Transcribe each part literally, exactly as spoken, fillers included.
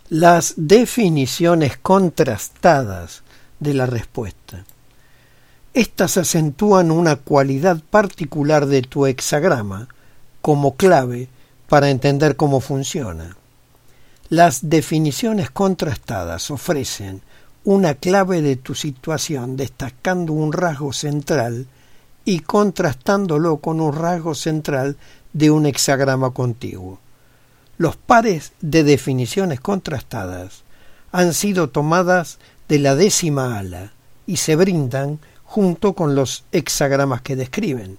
Las definiciones contrastadas de la respuesta. Estas acentúan una cualidad particular de tu hexagrama como clave para entender cómo funciona. Las definiciones contrastadas ofrecen una clave de tu situación destacando un rasgo central y contrastándolo con un rasgo central de un hexagrama contiguo. Los pares de definiciones contrastadas han sido tomadas de la décima ala y se brindan junto con los hexagramas que describen.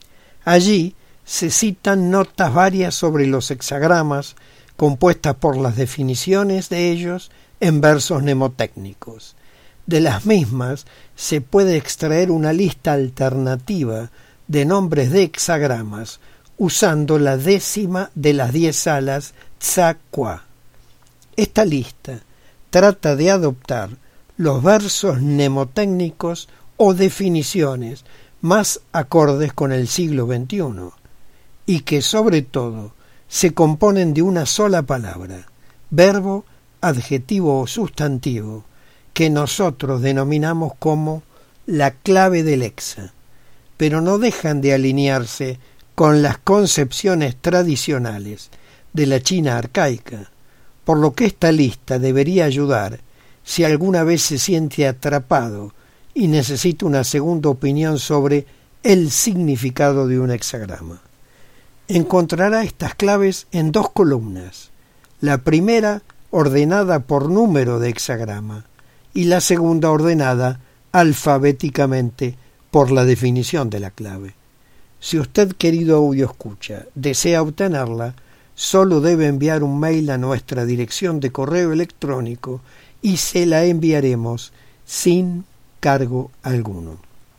Allí se citan notas varias sobre los hexagramas compuestas por las definiciones de ellos en versos mnemotécnicos. De las mismas se puede extraer una lista alternativa de nombres de hexagramas usando la décima de las diez alas Tsa-Kwa. Esta lista trata de adoptar los versos mnemotécnicos o definiciones más acordes con el siglo veintiuno y que sobre todo se componen de una sola palabra, verbo, adjetivo o sustantivo, que nosotros denominamos como la clave del hexa, pero no dejan de alinearse con las concepciones tradicionales de la China arcaica, por lo que esta lista debería ayudar si alguna vez se siente atrapado y necesita una segunda opinión sobre el significado de un hexagrama. Encontrará estas claves en dos columnas, la primera ordenada por número de hexagrama y la segunda ordenada alfabéticamente por la definición de la clave. Si usted, querido audio escucha, desea obtenerla, solo debe enviar un mail a nuestra dirección de correo electrónico y se la enviaremos sin cargo alguno.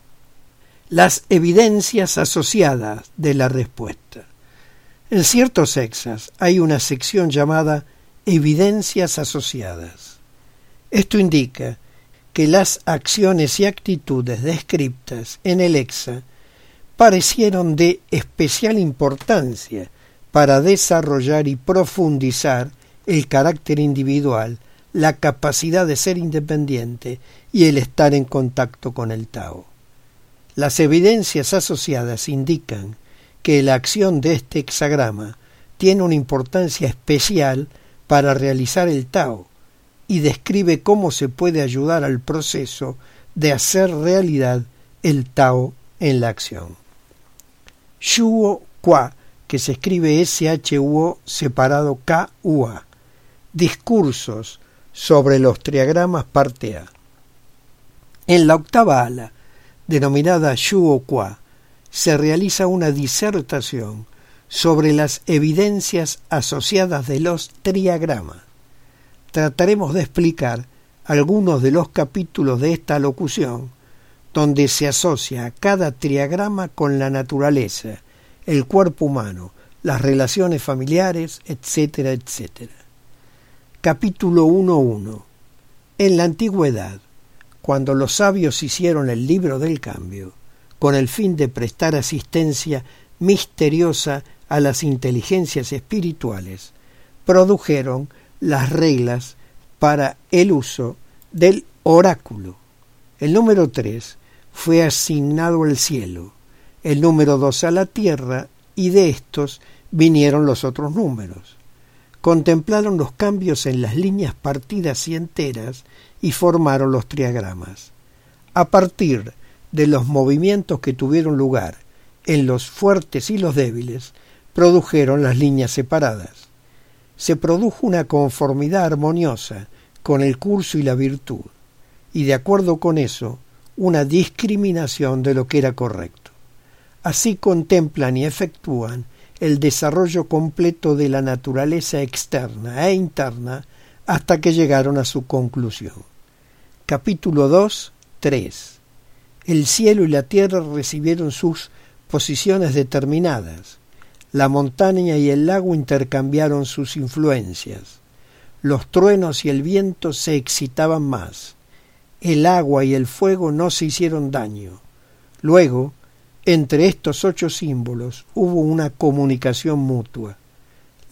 Las evidencias asociadas de la respuesta. En ciertos hexas hay una sección llamada evidencias asociadas. Esto indica que las acciones y actitudes descritas en el hexa parecieron de especial importancia para desarrollar y profundizar el carácter individual, la capacidad de ser independiente y el estar en contacto con el Tao. Las evidencias asociadas indican que la acción de este hexagrama tiene una importancia especial para realizar el Tao y describe cómo se puede ayudar al proceso de hacer realidad el Tao en la acción. Shuo Kwa, que se escribe S H U O separado K U A. Discursos sobre los triagramas parte A. En la octava ala, denominada Shuo Kwa, se realiza una disertación sobre las evidencias asociadas de los triagramas. Trataremos de explicar algunos de los capítulos de esta locución donde se asocia a cada triagrama con la naturaleza, el cuerpo humano, las relaciones familiares, etcétera, etcétera. Capítulo uno punto uno. En la antigüedad, cuando los sabios hicieron el libro del cambio, con el fin de prestar asistencia misteriosa a las inteligencias espirituales, produjeron las reglas para el uso del oráculo. El número tres fue asignado al cielo, el número dos a la tierra, y de estos vinieron los otros números. Contemplaron los cambios en las líneas partidas y enteras y formaron los triagramas. A partir de los movimientos que tuvieron lugar en los fuertes y los débiles, produjeron las líneas separadas. Se produjo una conformidad armoniosa con el curso y la virtud, y de acuerdo con eso, una discriminación de lo que era correcto. Así contemplan y efectúan el desarrollo completo de la naturaleza externa e interna hasta que llegaron a su conclusión. Capítulo dos, tres. El cielo y la tierra recibieron sus posiciones determinadas. La montaña y el lago intercambiaron sus influencias. Los truenos y el viento se excitaban más. El agua y el fuego no se hicieron daño. Luego, entre estos ocho símbolos hubo una comunicación mutua.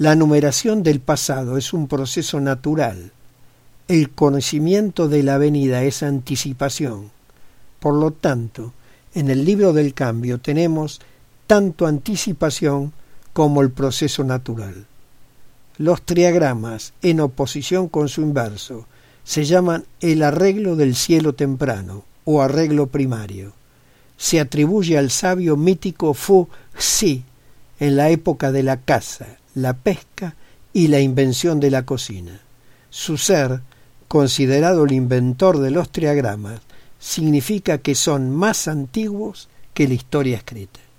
La numeración del pasado es un proceso natural. El conocimiento de la venida es anticipación. Por lo tanto, en el libro del cambio tenemos tanto anticipación como el proceso natural. Los triagramas, en oposición con su inverso, se llaman el arreglo del cielo temprano o arreglo primario. Se atribuye al sabio mítico Fu Xi en la época de la caza, la pesca y la invención de la cocina. Su ser, considerado el inventor de los triagramas, significa que son más antiguos que la historia escrita.